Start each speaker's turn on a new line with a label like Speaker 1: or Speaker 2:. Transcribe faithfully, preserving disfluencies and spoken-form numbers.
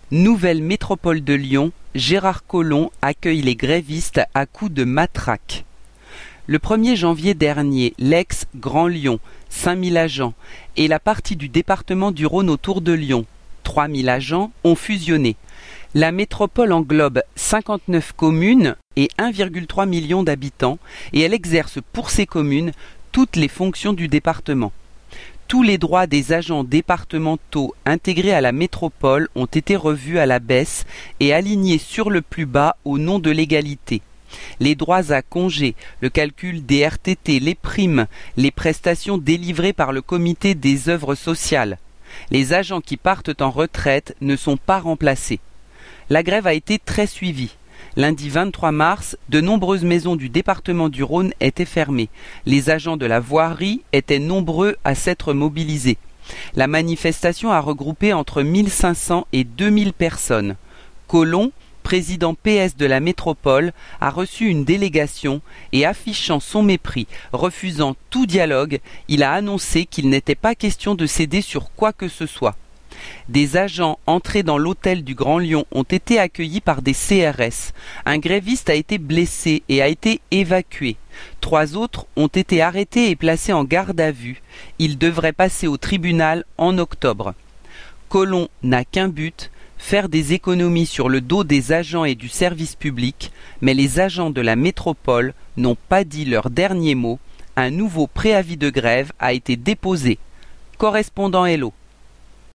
Speaker 1: Nouvelle métropole de Lyon, Gérard Collomb accueille les grévistes à coups de matraque. Le premier janvier dernier, l'ex-Grand Lyon, cinq mille agents, et la partie du département du Rhône autour de Lyon, trois mille agents, ont fusionné. La métropole englobe cinquante-neuf communes et un virgule trois million d'habitants, et elle exerce pour ces communes toutes les fonctions du département. Tous les droits des agents départementaux intégrés à la métropole ont été revus à la baisse et alignés sur le plus bas au nom de l'égalité. Les droits à congés, le calcul des R T T, les primes, les prestations délivrées par le comité des œuvres sociales. Les agents qui partent en retraite ne sont pas remplacés. La grève a été très suivie. Lundi vingt-trois mars, de nombreuses maisons du département du Rhône étaient fermées. Les agents de la voirie étaient nombreux à s'être mobilisés. La manifestation a regroupé entre mille cinq cents et deux mille personnes. Collomb, président P S de la métropole, a reçu une délégation et affichant son mépris, refusant tout dialogue, il a annoncé qu'il n'était pas question de céder sur quoi que ce soit. Des agents entrés dans l'hôtel du Grand Lyon ont été accueillis par des C R S. Un gréviste a été blessé et a été évacué. Trois autres ont été arrêtés et placés en garde à vue. Ils devraient passer au tribunal en octobre. Collomb n'a qu'un but, faire des économies sur le dos des agents et du service public, mais les agents de la métropole n'ont pas dit leur dernier mot. Un nouveau préavis de grève a été déposé. Correspondant Hello.